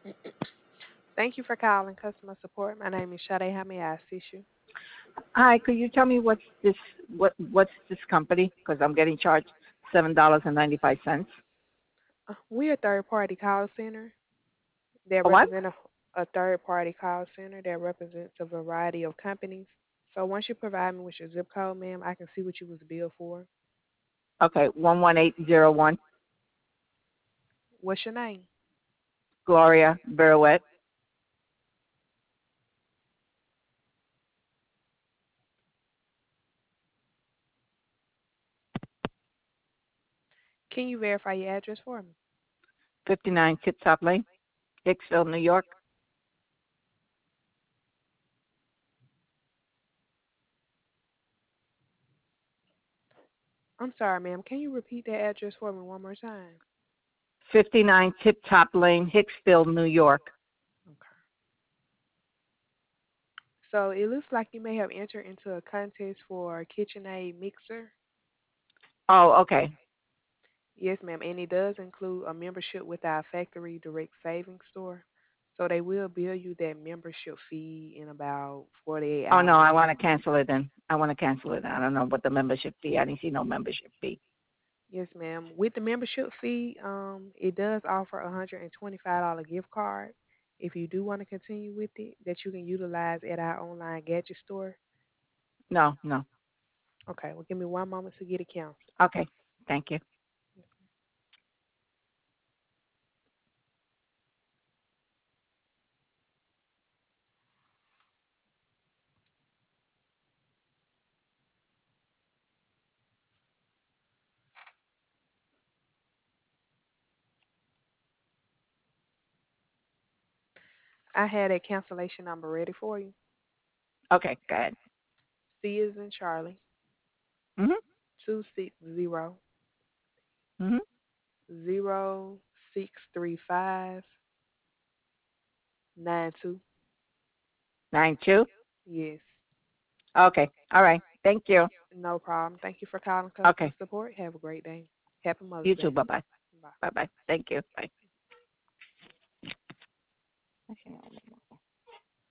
Thank you for calling customer support. My name is Sade. How may I assist you? Hi, could you tell me what's this company? Because I'm getting charged $7.95. We're a third party call center that A what? represent a third party call center that represents a variety of companies. So once you provide me with your zip code, ma'am, I can see what you was billed for. Okay, 11801. What's your name? Gloria Barouette. Can you verify your address for me? 59 Tip Top Lane, Hicksville, New York. I'm sorry, ma'am. Can you repeat that address for me one more time? 59 Tip Top Lane, Hicksville, New York. Okay. So it looks like you may have entered into a contest for a KitchenAid mixer. Oh, okay. Yes, ma'am, and it does include a membership with our factory direct savings store. So they will bill you that membership fee in about 48 Oh, no, hours. I want to cancel it then. I want to cancel it. I don't know what the membership fee. I didn't see no membership fee. Yes, ma'am. With the membership fee, it does offer a $125 gift card if you do want to continue with it that you can utilize at our online gadget store. No, no. Okay, well, give me one moment to get it canceled. Okay, thank you. I had a cancellation number ready for you. Okay, go ahead. C is in Charlie, Mhm, mhm. 260 0635 92. 92. Yes, Okay, all right. Thank you. no problem. Thank you for calling customer Okay, support. Have a great day. Happy Mother's you too. Day. Bye bye. Bye. Bye bye. Thank you. Bye.